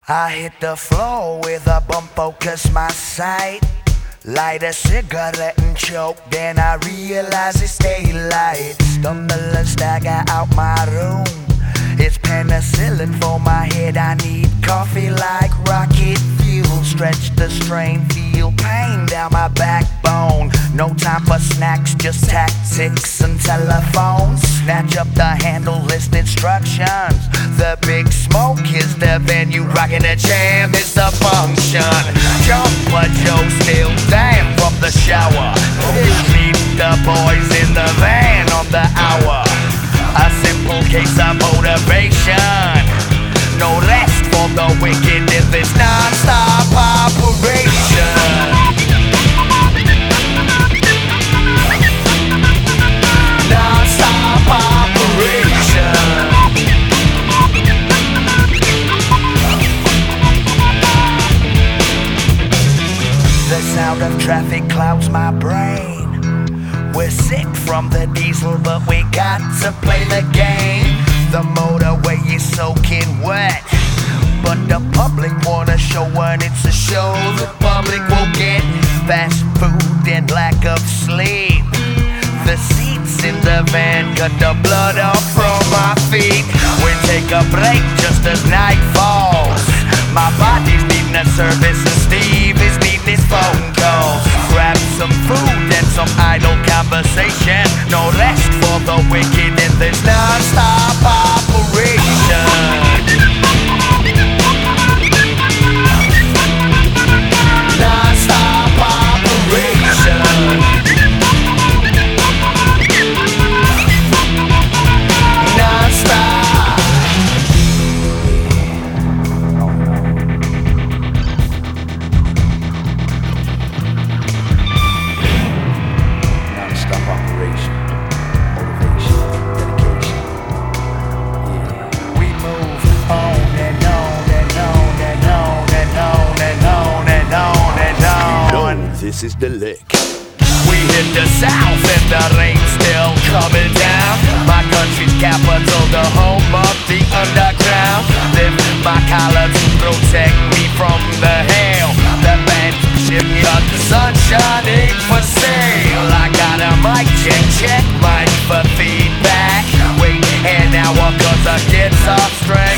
I hit the floor with a bump, focus my sight. Light a cigarette and choke, then I realize it's daylight. Stumble and stagger out my room. It's penicillin for my head, I need coffee like rocket fuel. Stretch the strain, feel pain down my backbone. No time for snacks, just tactics and telephones. Snatch up the handle, list instructions. The big smoke is the venue, rocking the jam is the function. Jump a Joe still damn from the shower. Meet the boys in the van on the hour. A simple case of motivation. No rest for the wicked in this non-stop operation. Non-stop operation. The sound of traffic clouds my brain. We're sick from the diesel, but we got to play the game. The motorway is soaking wet, but the public wanna show when it's a show. The public will get fast food and lack of sleep. The seats in the van cut the blood off from my feet. We take a break just as night falls. My body's needing a service and Steve is needing his phone calls. Grab some food and some idle conversation. No rest for the wicked in this non-stop operation. Non-stop operation. Non-stop. Non-stop operation. Motivation, dedication. Yeah. We move on and on and on and on and on and on and on and on. No, this is the lick. We hit the south and the rain's still coming down. My country's capital, the home of the underground. Lift my collar to protect me from the hail. The band shimmy up, the sun shining for sale. I got a mic check, mic for feedback. Wait an hour cause the guitar string